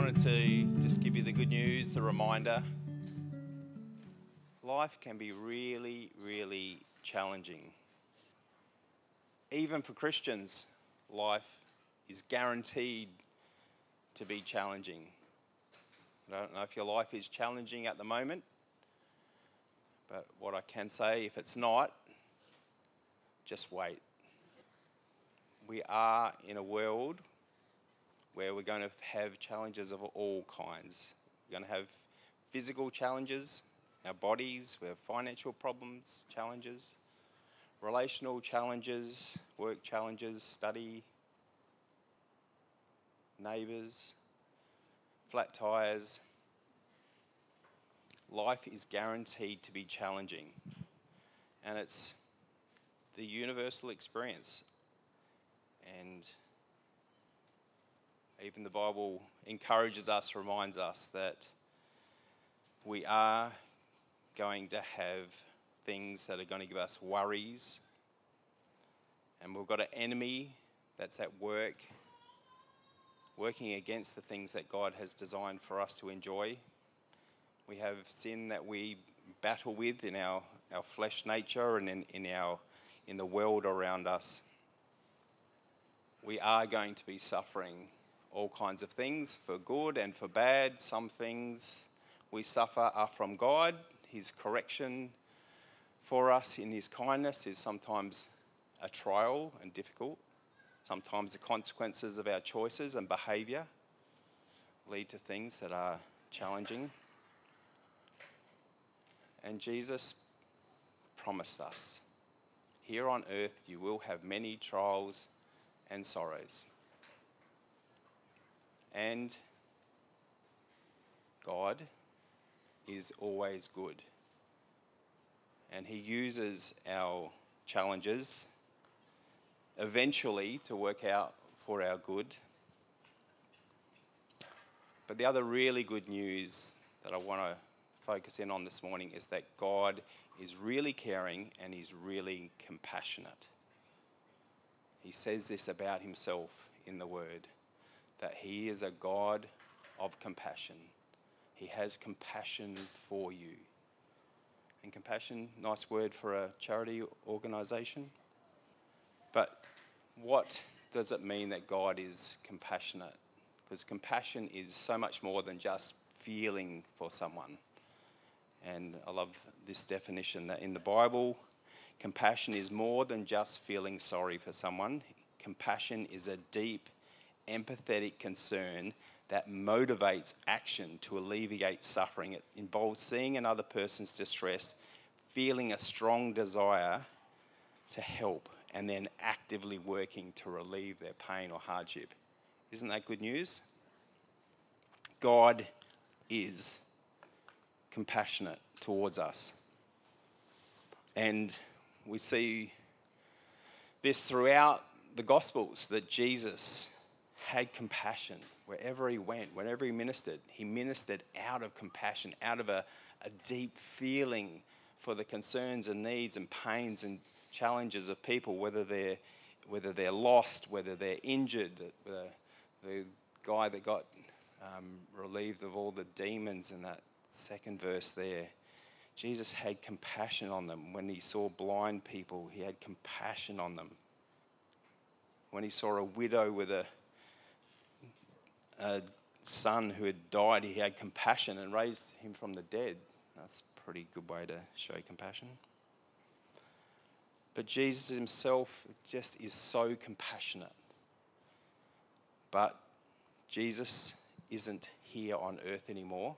wanted to just give you the good news, the reminder. Life can be really, really challenging. Even for Christians, life is guaranteed to be challenging. I don't know if your life is challenging at the moment, but what I can say, if it's not, just wait. We are in a world where we're going to have challenges of all kinds. We're going to have physical challenges, our bodies, we have financial problems, challenges, relational challenges, work challenges, study, neighbours, flat tyres. Life is guaranteed to be challenging, and it's the universal experience. And even the Bible encourages us, reminds us that we are going to have things that are going to give us worries, and we've got an enemy that's at work, working against the things that God has designed for us to enjoy. We have sin that we battle with in our flesh nature and in the world around us. We are going to be suffering all kinds of things, for good and for bad. Some things we suffer are from God. His correction for us in his kindness is sometimes a trial and difficult. Sometimes the consequences of our choices and behaviour lead to things that are challenging. And Jesus promised us, here on earth you will have many trials and sorrows. And God is always good. And he uses our challenges eventually to work out for our good. But the other really good news that I want to focus in on this morning is that God is really caring and he's really compassionate. He says this about himself in the Word, that he is a God of compassion. He has compassion for you. And compassion, nice word for a charity organisation. But what does it mean that God is compassionate? Because compassion is so much more than just feeling for someone. And I love this definition that in the Bible, compassion is more than just feeling sorry for someone. Compassion is a deep, empathetic concern that motivates action to alleviate suffering. It involves seeing another person's distress, feeling a strong desire to help, and then actively working to relieve their pain or hardship. Isn't that good news? God is compassionate towards us. And we see this throughout the Gospels, that Jesus had compassion wherever he went, whenever he ministered out of compassion, out of a deep feeling for the concerns and needs and pains and challenges of people, whether they're lost, whether they're injured. The guy that got relieved of all the demons in that second verse there, Jesus had compassion on them. When he saw blind people, he had compassion on them. When he saw a widow with a son who had died, he had compassion and raised him from the dead. That's a pretty good way to show compassion. But Jesus himself just is so compassionate. But Jesus isn't here on earth anymore.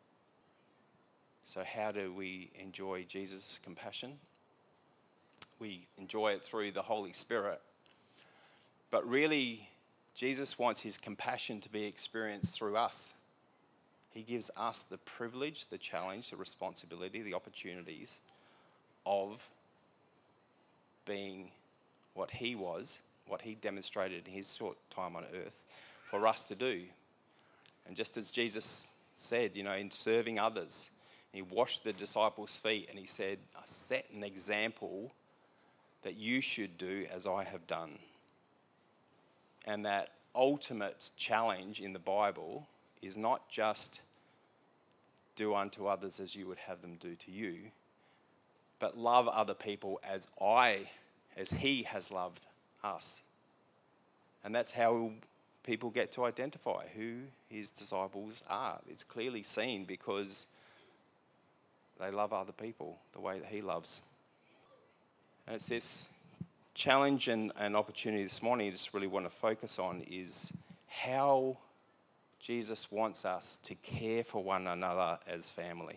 So how do we enjoy Jesus' compassion? We enjoy it through the Holy Spirit. But really, Jesus wants his compassion to be experienced through us. He gives us the privilege, the challenge, the responsibility, the opportunities of being what he was, what he demonstrated in his short time on earth, for us to do. And just as Jesus said, in serving others, he washed the disciples' feet and he said, I set an example that you should do as I have done. And that ultimate challenge in the Bible is not just do unto others as you would have them do to you, but love other people as he has loved us. And that's how people get to identify who his disciples are. It's clearly seen because they love other people the way that he loves. And it's this challenge and opportunity this morning I just really want to focus on is how Jesus wants us to care for one another as family.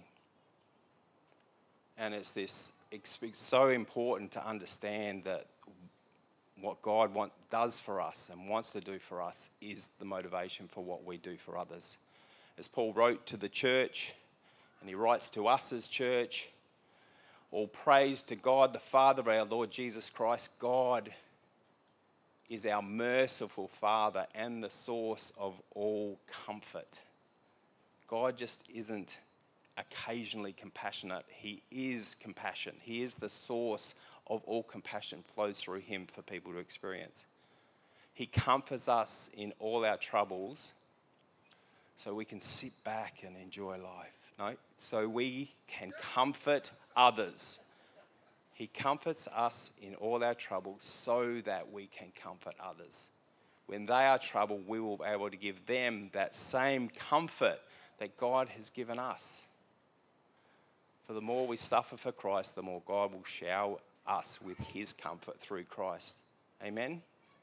And it's so important to understand that what God does for us and wants to do for us is the motivation for what we do for others. As Paul wrote to the church, and he writes to us as church, all praise to God the Father of our Lord Jesus Christ. God is our merciful Father and the source of all comfort. God just isn't occasionally compassionate. He is compassion. He is the source of all compassion, flows through him for people to experience. He comforts us in all our troubles so we can sit back and enjoy life. No, so we can comfort others. He comforts us in all our troubles so that we can comfort others. When they are troubled, we will be able to give them that same comfort that God has given us. For the more we suffer for Christ, the more God will shower us with his comfort through Christ. Amen?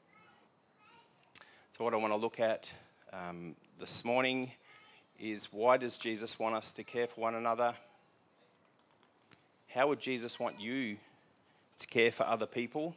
So what I want to look at this morning is, why does Jesus want us to care for one another? How would Jesus want you to care for other people?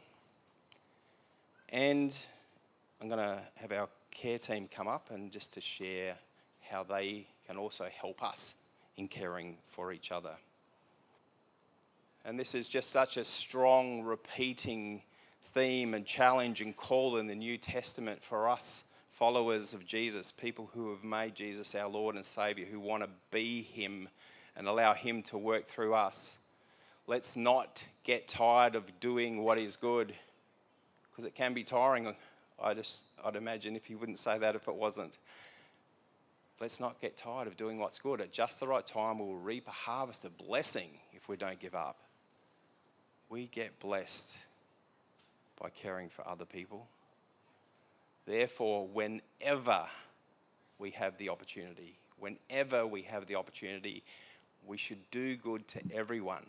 And I'm going to have our care team come up and just to share how they can also help us in caring for each other. And this is just such a strong, repeating theme and challenge and call in the New Testament for us followers of Jesus, people who have made Jesus our Lord and Saviour, who want to be him and allow him to work through us. Let's not get tired of doing what is good, because it can be tiring. I'd imagine if you wouldn't say that if it wasn't. Let's not get tired of doing what's good. At just the right time, we will reap a harvest of blessing if we don't give up. We get blessed by caring for other people. Therefore, whenever we have the opportunity, we should do good to everyone.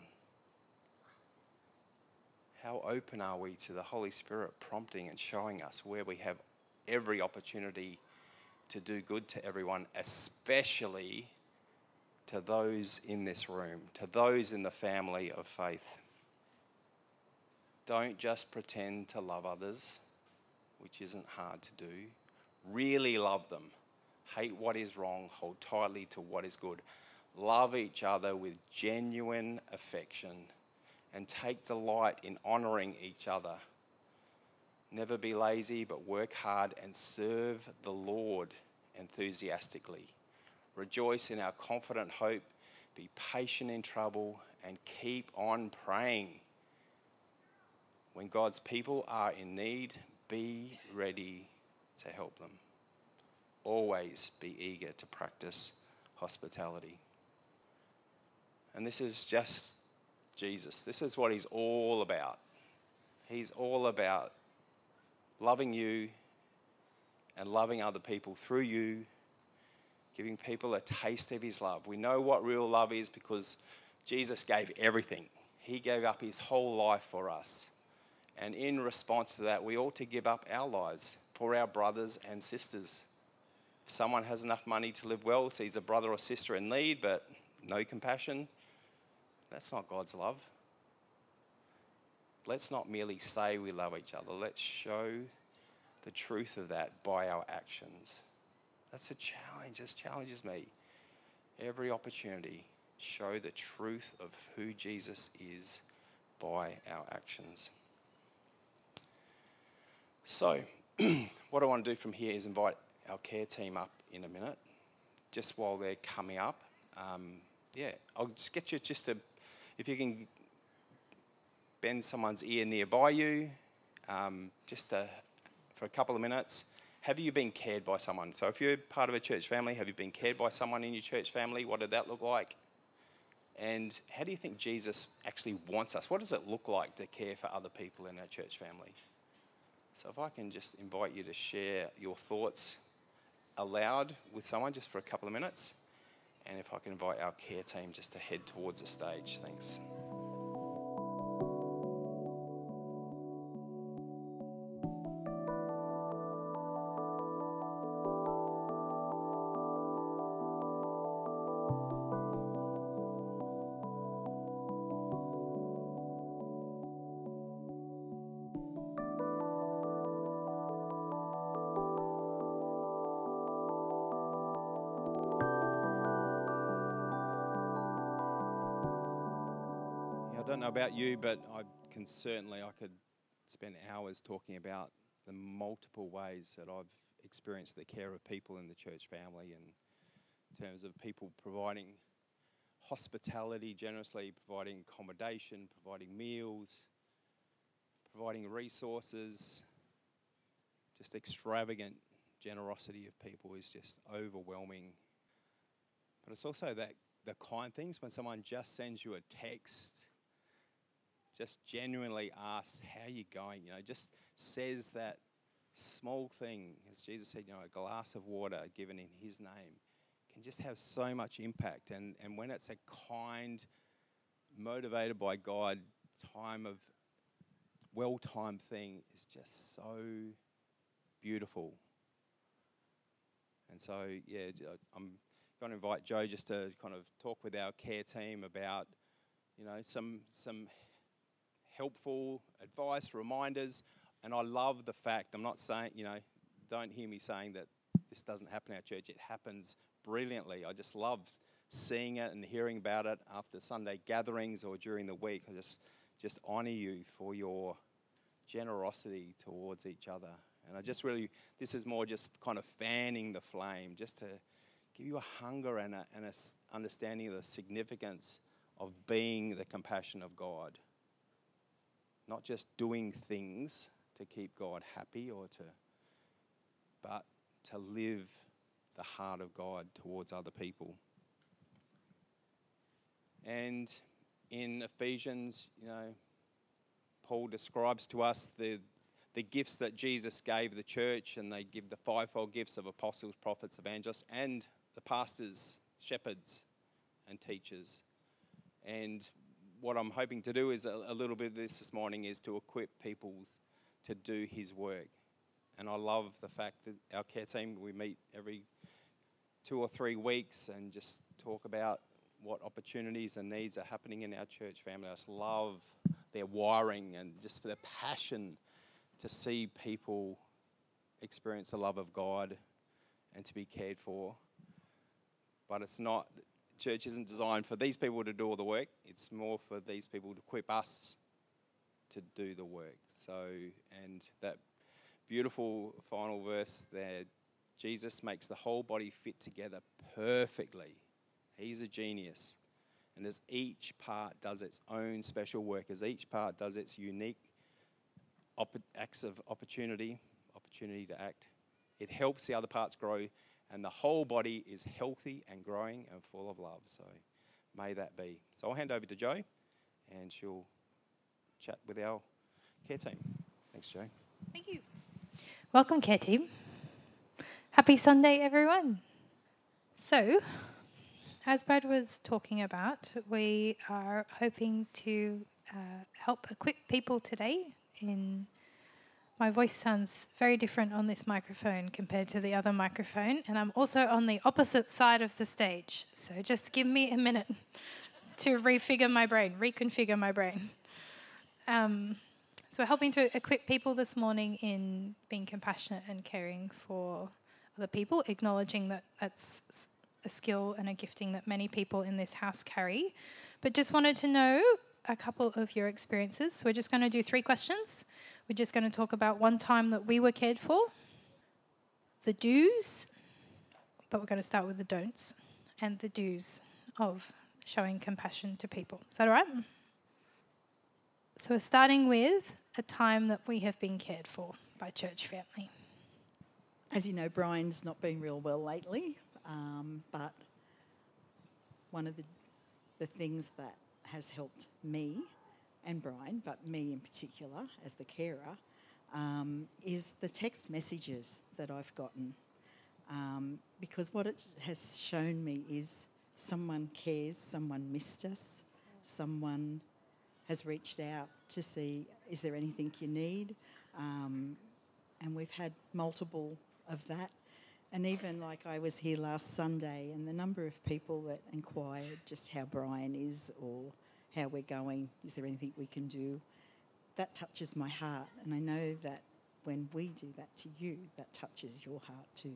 How open are we to the Holy Spirit prompting and showing us where we have every opportunity to do good to everyone, especially to those in this room, to those in the family of faith. Don't just pretend to love others, which isn't hard to do. Really love them. Hate what is wrong. Hold tightly to what is good. Love each other with genuine affection and take delight in honouring each other. Never be lazy, but work hard and serve the Lord enthusiastically. Rejoice in our confident hope. Be patient in trouble and keep on praying. When God's people are in need, be ready to help them. Always be eager to practice hospitality. And this is just Jesus. This is what he's all about. He's all about loving you and loving other people through you, giving people a taste of his love. We know what real love is because Jesus gave everything. He gave up his whole life for us. And in response to that, we ought to give up our lives for our brothers and sisters. If someone has enough money to live well, sees a brother or sister in need, but no compassion, that's not God's love. Let's not merely say we love each other. Let's show the truth of that by our actions. That's a challenge. This challenges me. Every opportunity, show the truth of who Jesus is by our actions. So, what I want to do from here is invite our care team up in a minute, just while they're coming up. I'll just get you if you can bend someone's ear nearby you, for a couple of minutes, Have you been cared by someone? So if you're part of a church family, have you been cared by someone in your church family? What did that look like? And how do you think Jesus actually wants us? What does it look like to care for other people in our church family? So if I can just invite you to share your thoughts aloud with someone just for a couple of minutes. And if I can invite our care team just to head towards the stage. Thanks. I don't know about you, but I could spend hours talking about the multiple ways that I've experienced the care of people in the church family, and in terms of people providing hospitality generously, providing accommodation, providing meals, providing resources. Just extravagant generosity of people is just overwhelming. But it's also that the kind things when someone just sends you a text, just genuinely asks, how are you going? Just says that small thing, as Jesus said, a glass of water given in his name can just have so much impact. And when it's a kind, motivated by God, well-timed thing is just so beautiful. And so, I'm going to invite Joe just to kind of talk with our care team about, some helpful advice, reminders. And I love the fact, I'm not saying, don't hear me saying that this doesn't happen in our church. It happens brilliantly. I just love seeing it and hearing about it after Sunday gatherings or during the week. I just honour you for your generosity towards each other. And this is more just kind of fanning the flame, just to give you a hunger and a understanding of the significance of being the compassion of God. Not just doing things to keep God happy but to live the heart of God towards other people. And in Ephesians, Paul describes to us the gifts that Jesus gave the church, and they give the fivefold gifts of apostles, prophets, evangelists, and the pastors, shepherds, and teachers. And what I'm hoping to do is a little bit of this morning is to equip people to do his work. And I love the fact that our care team, we meet every 2 or 3 weeks and just talk about what opportunities and needs are happening in our church family. I just love their wiring and just for their passion to see people experience the love of God and to be cared for. But church isn't designed for these people to do all the work. It's more for these people to equip us to do the work. So, and that beautiful final verse there, Jesus makes the whole body fit together perfectly. He's a genius. And as each part does its own special work, as each part does its unique acts of opportunity to act, it helps the other parts grow, and the whole body is healthy and growing and full of love. So may that be. So I'll hand over to Jo, and she'll chat with our care team. Thanks, Jo. Thank you. Welcome, care team. Happy Sunday, everyone. So, as Brad was talking about, we are hoping to help equip people today in... My voice sounds very different on this microphone compared to the other microphone, and I'm also on the opposite side of the stage. So just give me a minute to reconfigure my brain. So we're helping to equip people this morning in being compassionate and caring for other people, acknowledging that that's a skill and a gifting that many people in this house carry. But just wanted to know a couple of your experiences. So we're just going to do 3 questions. We're just going to talk about one time that we were cared for, the do's, but we're going to start with the don'ts, and the do's of showing compassion to people. Is that all right? So we're starting with a time that we have been cared for by church family. As you know, Brian's not been real well lately, but one of the things that has helped me and Brian, but me in particular as the carer, is the text messages that I've gotten. Because what it has shown me is someone cares, someone missed us, someone has reached out to see, is there anything you need? And we've had multiple of that. And even like I was here last Sunday, and the number of people that inquired just how Brian is or how we're going, is there anything we can do? That touches my heart. And I know that when we do that to you, that touches your heart too.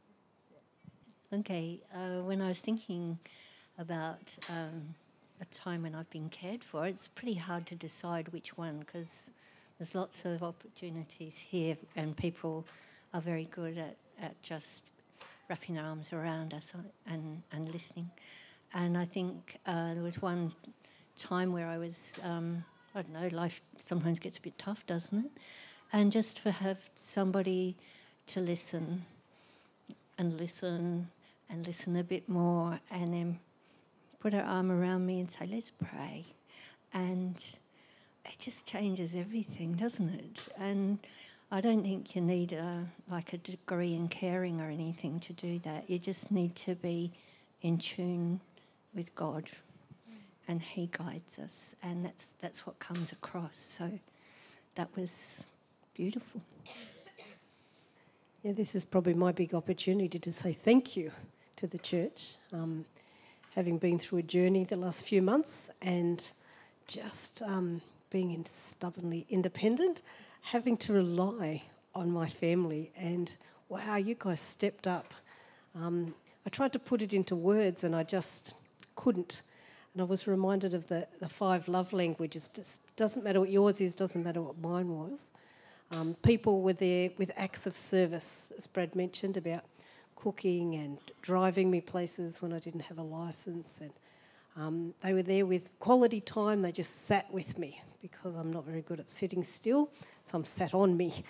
Okay, when I was thinking about a time when I've been cared for, it's pretty hard to decide which one, because there's lots of opportunities here and people are very good at just wrapping their arms around us and listening. And I think there was one time where I was, I don't know, life sometimes gets a bit tough, doesn't it? And just to have somebody to listen and listen and listen a bit more, and then put her arm around me and say, let's pray. And it just changes everything, doesn't it? And I don't think you need a degree in caring or anything to do that. You just need to be in tune with God, and He guides us, and that's what comes across. So that was beautiful. Yeah, this is probably my big opportunity to say thank you to the church, having been through a journey the last few months and just being stubbornly independent, having to rely on my family, and wow, you guys stepped up. I tried to put it into words and I just couldn't. And I was reminded of the 5 love languages. Just doesn't matter what yours is, doesn't matter what mine was. People were there with acts of service, as Brad mentioned, about cooking and driving me places when I didn't have a licence. And they were there with quality time. They just sat with me because I'm not very good at sitting still. Some sat on me.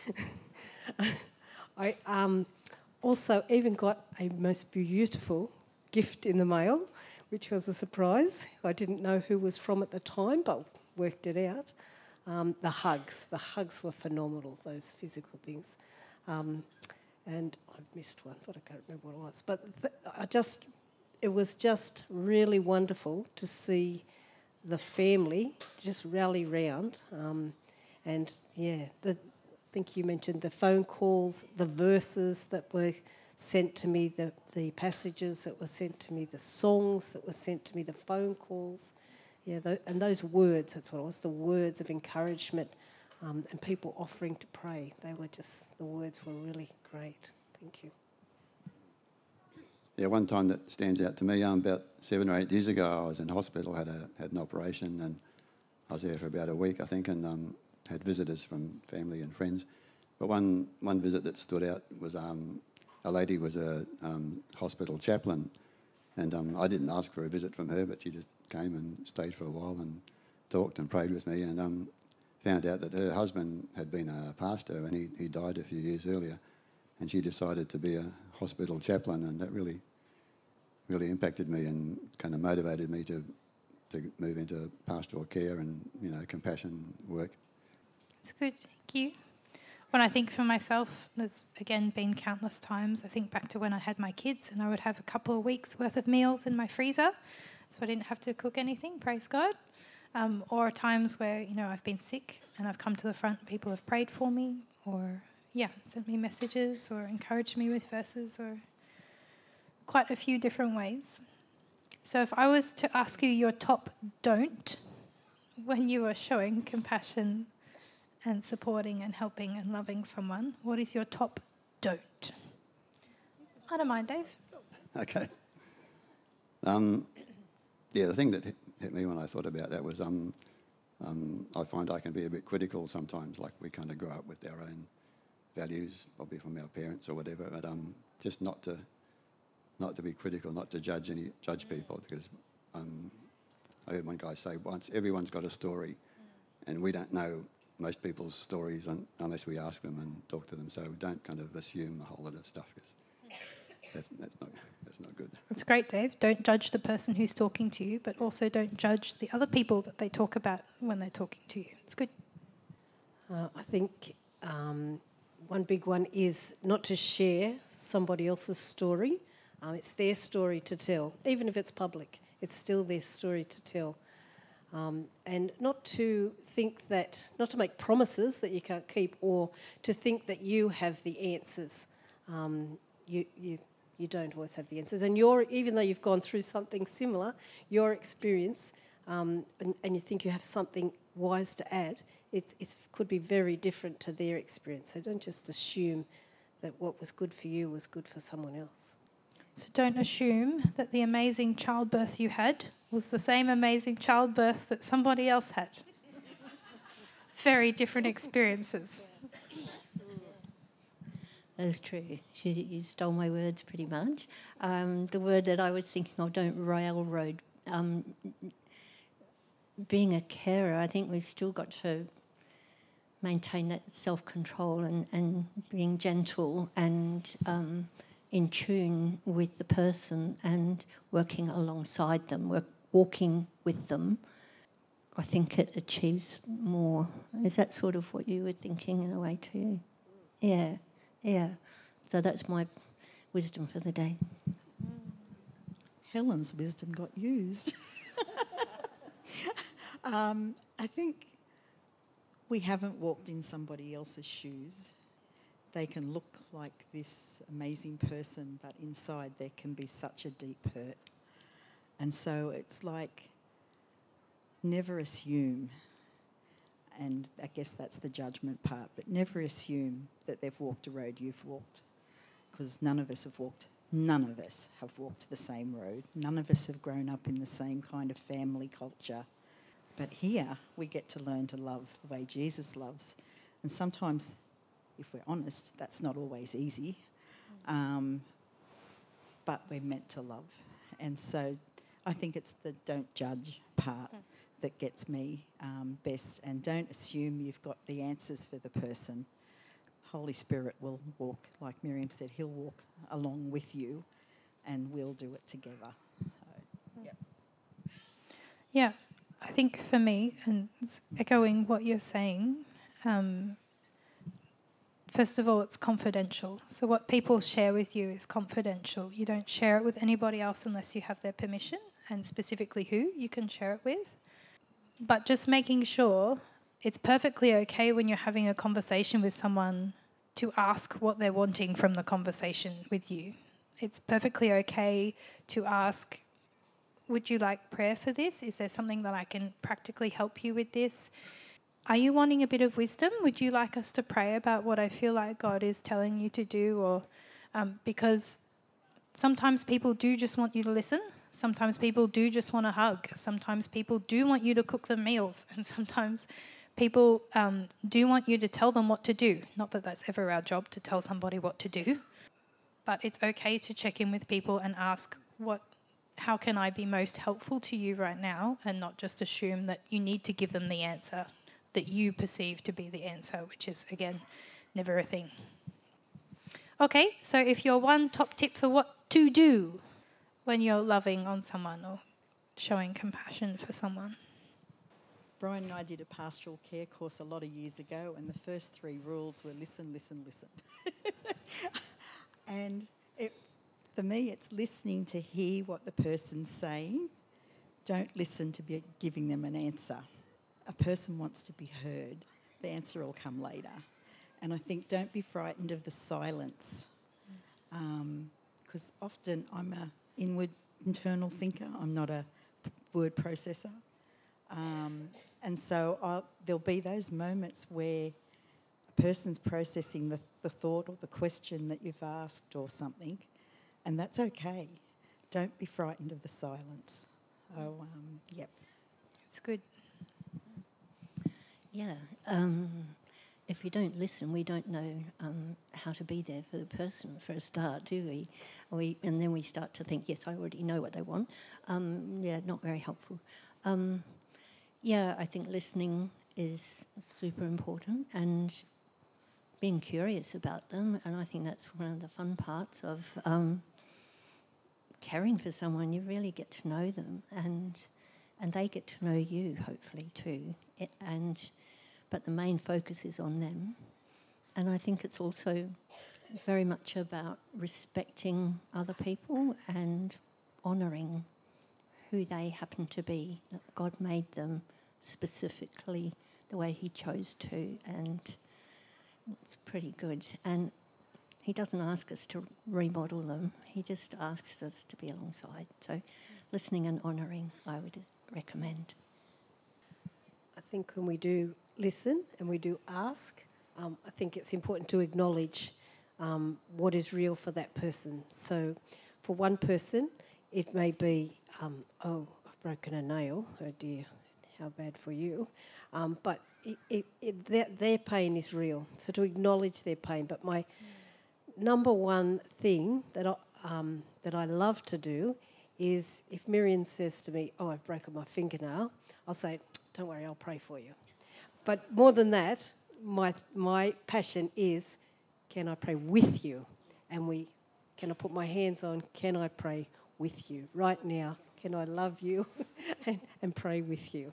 I also even got a most beautiful gift in the mail, which was a surprise. I didn't know who was from at the time, but worked it out. The hugs were phenomenal, those physical things. And I've missed one, but I can't remember what it was. But it was just really wonderful to see the family just rally round. And yeah, I think you mentioned the phone calls, the verses that were sent to me, the passages that were sent to me, the songs that were sent to me, the phone calls. Yeah, and those words, that's what it was, the words of encouragement, and people offering to pray. The words were really great. Thank you. Yeah, one time that stands out to me, about 7 or 8 years ago, I was in hospital, had an operation, and I was there for about a week, I think, and had visitors from family and friends. But one visit that stood out was a lady was a hospital chaplain, and I didn't ask for a visit from her, but she just came and stayed for a while and talked and prayed with me, and found out that her husband had been a pastor and he died a few years earlier, and she decided to be a hospital chaplain, and that really impacted me and kind of motivated me to move into pastoral care and, compassion work. It's good, thank you. When I think for myself, there's again been countless times. I think back to when I had my kids and I would have a couple of weeks worth of meals in my freezer, so I didn't have to cook anything, praise God. Or times where, I've been sick and I've come to the front, people have prayed for me or, sent me messages or encouraged me with verses, or quite a few different ways. So if I was to ask you your top don't when you are showing compassion and supporting and helping and loving someone, what is your top don't? I don't mind, Dave. Okay. The thing that hit me when I thought about that was I find I can be a bit critical sometimes, like we kind of grow up with our own values, probably from our parents or whatever, but just not to be critical, not to judge people, because I heard one guy say once, everyone's got a story, and we don't know most people's stories unless we ask them and talk to them. So don't kind of assume a whole lot of stuff, because that's not good. That's great, Dave. Don't judge the person who's talking to you, but also don't judge the other people that they talk about when they're talking to you. It's good. I think one big one is not to share somebody else's story. It's their story to tell. Even if it's public, it's still their story to tell. And not to think that, not to make promises that you can't keep, or to think that you have the answers. You don't always have the answers. And even though you've gone through something similar, your experience, and you think you have something wise to add, it could be very different to their experience. So don't just assume that what was good for you was good for someone else. So don't assume that the amazing childbirth you had was the same amazing childbirth that somebody else had. Very different experiences. That's true. You stole my words pretty much. The word that I was thinking of, don't railroad. Being a carer, I think we've still got to maintain that self-control and being gentle and in tune with the person and working alongside them, walking with them. I think it achieves more. Is that sort of what you were thinking in a way too? Yeah. So that's my wisdom for the day. Helen's wisdom got used. I think we haven't walked in somebody else's shoes. They can look like this amazing person, but inside there can be such a deep hurt. And so it's like, never assume, and I guess that's the judgment part, but never assume that they've walked a road you've walked, because none of us have walked the same road. None of us have grown up in the same kind of family culture. But here we get to learn to love the way Jesus loves. And sometimes, if we're honest, that's not always easy. But we're meant to love. And so I think it's the don't judge part that gets me best. And don't assume you've got the answers for the person. Holy Spirit will walk, like Miriam said, he'll walk along with you and we'll do it together. So, yeah. Yeah, I think for me, and it's echoing what you're saying, first of all, it's confidential. So what people share with you is confidential. You don't share it with anybody else unless you have their permission, and specifically who you can share it with. But just making sure it's perfectly okay when you're having a conversation with someone to ask what they're wanting from the conversation with you. It's perfectly okay to ask, would you like prayer for this? Is there something that I can practically help you with this? Are you wanting a bit of wisdom? Would you like us to pray about what I feel like God is telling you to do? Or because sometimes people do just want you to listen. Sometimes people do just want a hug. Sometimes people do want you to cook them meals. And sometimes people do want you to tell them what to do. Not that that's ever our job to tell somebody what to do. But it's okay to check in with people and ask, how can I be most helpful to you right now? And not just assume that you need to give them the answer that you perceive to be the answer, which is, again, never a thing. Okay, so if your one top tip for what to do when you're loving on someone or showing compassion for someone. Brian and I did a pastoral care course a lot of years ago, and the first 3 rules were listen, listen, listen. And for me, it's listening to hear what the person's saying. Don't listen to be giving them an answer. A person wants to be heard. The answer will come later. And I think don't be frightened of the silence, because often I'm an inward, internal thinker. I'm not a word processor. And so there'll be those moments where a person's processing the thought or the question that you've asked or something, and that's okay. Don't be frightened of the silence. Yep. It's good. Yeah. If we don't listen, we don't know how to be there for the person for a start, do we? And then we start to think, yes, I already know what they want. Not very helpful. I think listening is super important, and being curious about them. And I think that's one of the fun parts of caring for someone. You really get to know them, and they get to know you, hopefully, too. But the main focus is on them. And I think it's also very much about respecting other people and honouring who they happen to be. That God made them specifically the way he chose to, and it's pretty good. And he doesn't ask us to remodel them, he just asks us to be alongside. So listening and honouring, I would recommend. I think when we do listen and we do ask, I think it's important to acknowledge what is real for that person. So for one person, it may be, oh, I've broken a nail. Oh dear, how bad for you. But their pain is real. So to acknowledge their pain. But my number one thing that I love to do is if Miriam says to me, oh, I've broken my fingernail, I'll say, don't worry, I'll pray for you. But more than that, my passion is, can I pray with you? And can I put my hands on, can I pray with you? Right now, can I love you and pray with you?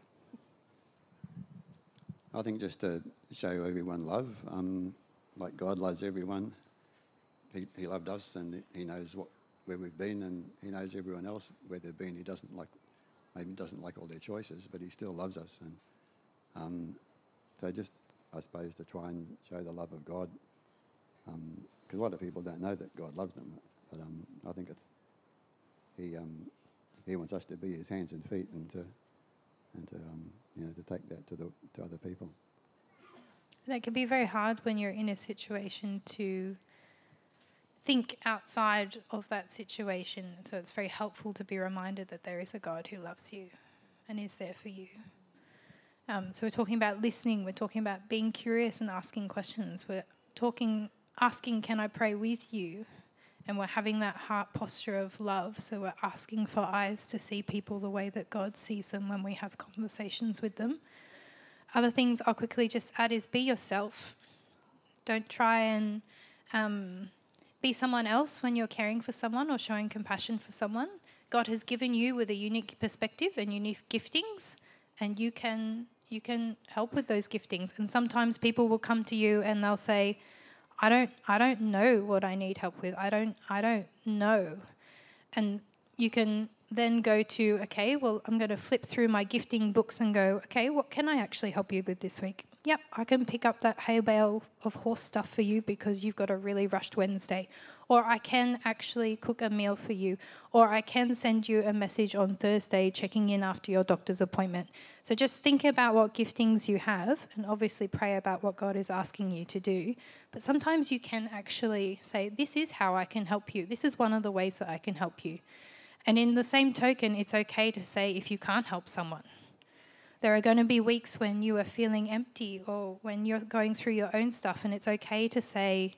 I think just to show everyone love, like God loves everyone. He loved us, and he knows where we've been, and he knows everyone else where they've been. He maybe doesn't like all their choices, but he still loves us. And so just, I suppose, to try and show the love of God, because a lot of people don't know that God loves them. But I think he wants us to be his hands and feet, and to take that to other people. And it can be very hard when you're in a situation to think outside of that situation. So it's very helpful to be reminded that there is a God who loves you and is there for you. So we're talking about listening. We're talking about being curious and asking questions. We're asking, can I pray with you? And we're having that heart posture of love. So we're asking for eyes to see people the way that God sees them when we have conversations with them. Other things I'll quickly just add is be yourself. Don't try and be someone else when you're caring for someone or showing compassion for someone. God has given you with a unique perspective and unique giftings, and you can help with those giftings. And sometimes people will come to you and they'll say, I don't know what I need help with. I don't know. And you can then go to, okay, well, I'm going to flip through my gifting books and go, okay, what can I actually help you with this week? Yep, I can pick up that hay bale of horse stuff for you because you've got a really rushed Wednesday. Or I can actually cook a meal for you. Or I can send you a message on Thursday checking in after your doctor's appointment. So just think about what giftings you have and obviously pray about what God is asking you to do. But sometimes you can actually say, this is how I can help you. This is one of the ways that I can help you. And in the same token, it's okay to say if you can't help someone. There are going to be weeks when you are feeling empty or when you're going through your own stuff, and it's okay to say,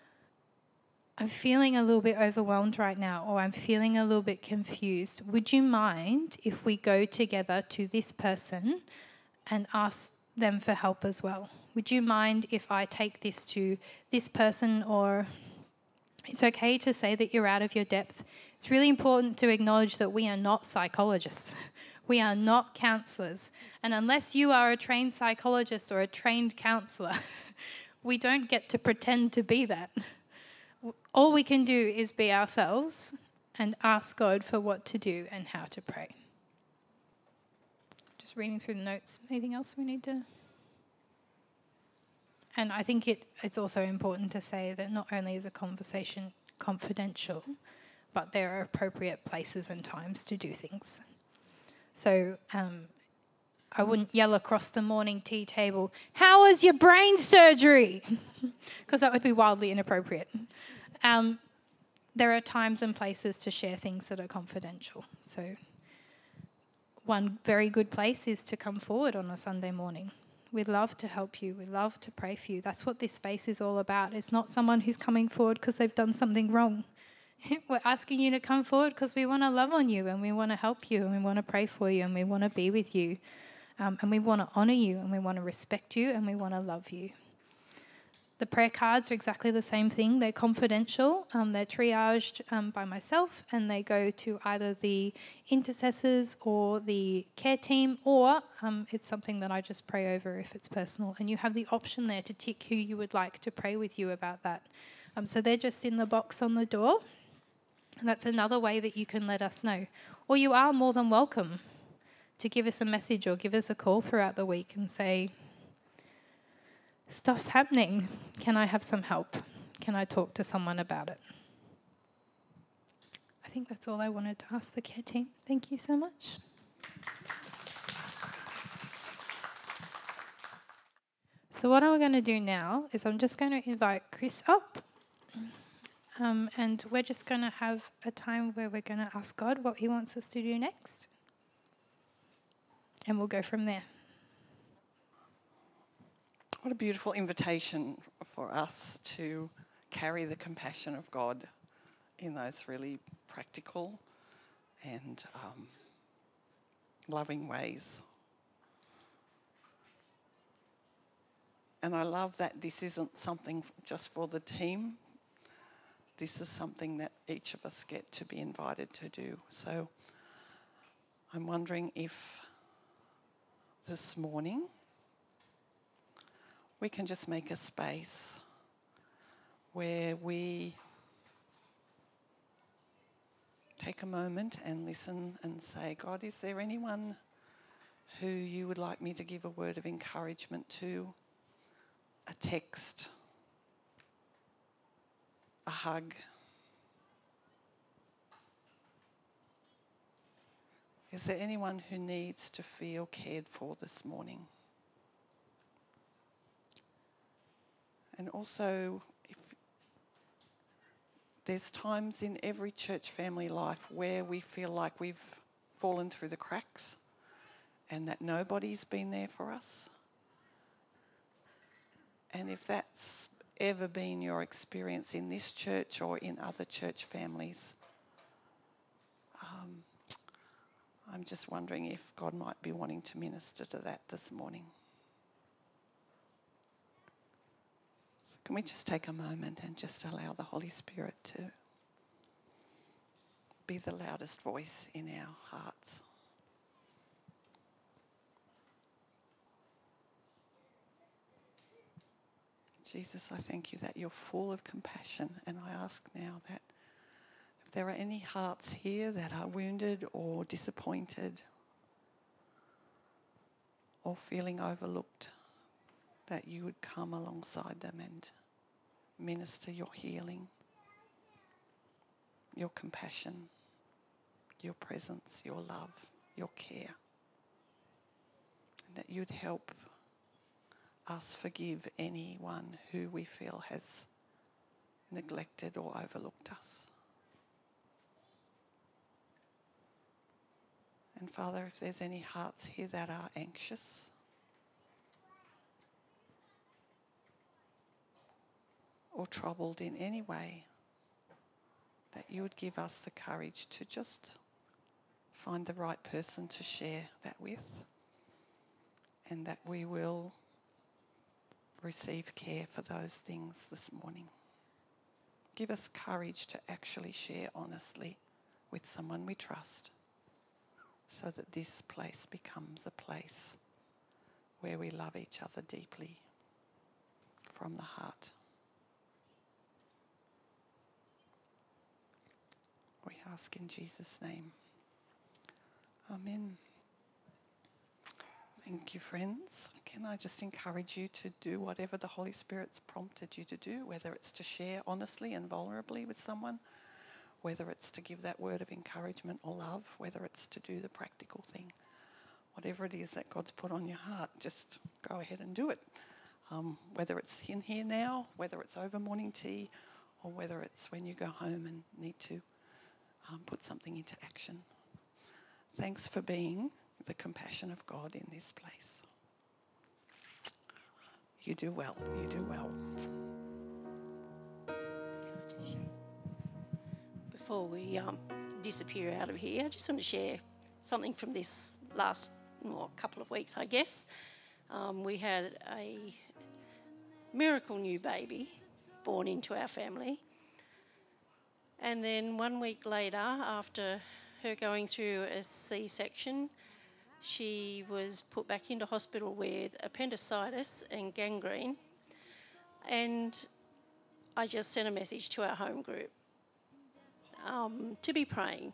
I'm feeling a little bit overwhelmed right now, or I'm feeling a little bit confused. Would you mind if we go together to this person and ask them for help as well? Would you mind if I take this to this person? Or it's okay to say that you're out of your depth. It's really important to acknowledge that we are not psychologists. We are not counsellors. And unless you are a trained psychologist or a trained counsellor, we don't get to pretend to be that. All we can do is be ourselves and ask God for what to do and how to pray. Just reading through the notes. Anything else we need to? And I think it's also important to say that not only is a conversation confidential, but there are appropriate places and times to do things. So I wouldn't yell across the morning tea table, how was your brain surgery? Because that would be wildly inappropriate. There are times and places to share things that are confidential. So one very good place is to come forward on a Sunday morning. We'd love to help you. We'd love to pray for you. That's what this space is all about. It's not someone who's coming forward because they've done something wrong. We're asking you to come forward because we want to love on you and we want to help you and we want to pray for you and we want to be with you. And we want to honour you, and we want to respect you, and we want to love you. The prayer cards are exactly the same thing. They're confidential. They're triaged by myself, and they go to either the intercessors or the care team, or it's something that I just pray over if it's personal. And you have the option there to tick who you would like to pray with you about that. So they're just in the box on the door. And that's another way that you can let us know. Or you are more than welcome to give us a message or give us a call throughout the week and say, stuff's happening. Can I have some help? Can I talk to someone about it? I think that's all I wanted to ask the care team. Thank you so much. So what I'm going to do now is I'm just going to invite Chris up. And we're just going to have a time where we're going to ask God what he wants us to do next. And we'll go from there. What a beautiful invitation for us to carry the compassion of God in those really practical and loving ways. And I love that this isn't something just for the team. This is something that each of us get to be invited to do. So I'm wondering if this morning we can just make a space where we take a moment and listen and say, God, is there anyone who you would like me to give a word of encouragement to? A text, a hug. Is there anyone who needs to feel cared for this morning? And also, if there's times in every church family life where we feel like we've fallen through the cracks and that nobody's been there for us. And if that's ever been your experience in this church or in other church families, I'm just wondering if God might be wanting to minister to that this morning. So can we just take a moment and just allow the Holy Spirit to be the loudest voice in our hearts? Jesus, I thank you that you're full of compassion, and I ask now that if there are any hearts here that are wounded or disappointed or feeling overlooked, that you would come alongside them and minister your healing, your compassion, your presence, your love, your care, and that you'd help us forgive anyone who we feel has neglected or overlooked us. And Father, if there's any hearts here that are anxious or troubled in any way, that you would give us the courage to just find the right person to share that with, and that we will receive care for those things this morning. Give us courage to actually share honestly with someone we trust, so that this place becomes a place where we love each other deeply from the heart. We ask in Jesus' name. Amen. Thank you, friends. Can I just encourage you to do whatever the Holy Spirit's prompted you to do, whether it's to share honestly and vulnerably with someone, whether it's to give that word of encouragement or love, whether it's to do the practical thing. Whatever it is that God's put on your heart, just go ahead and do it. Whether it's in here now, whether it's over morning tea, or whether it's when you go home and need to put something into action. Thanks for being the compassion of God in this place. You do well. You do well. Before we disappear out of here, I just want to share something from this last a couple of weeks, I guess, we had a miracle new baby born into our family. And then 1 week later, after her going through a C-section, she was put back into hospital with appendicitis and gangrene. And I just sent a message to our home group to be praying.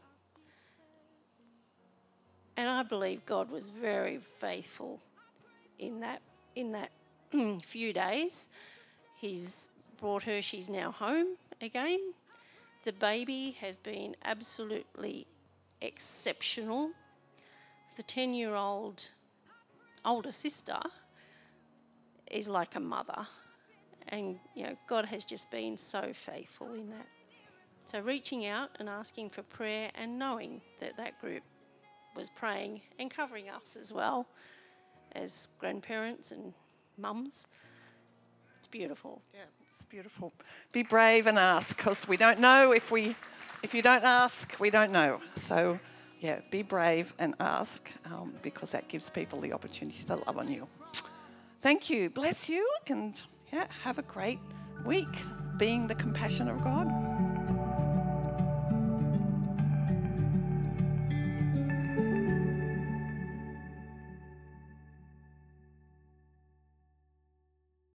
And I believe God was very faithful in that few days. He's brought her, she's now home again. The baby has been absolutely exceptional. The 10-year-old older sister is like a mother. And, God has just been so faithful in that. So reaching out and asking for prayer and knowing that group was praying and covering us as well as grandparents and mums. It's beautiful. Yeah, it's beautiful. Be brave and ask, because we don't know if you don't ask, we don't know. So, yeah, be brave and ask, because that gives people the opportunity to love on you. Thank you. Bless you, and have a great week being the compassion of God.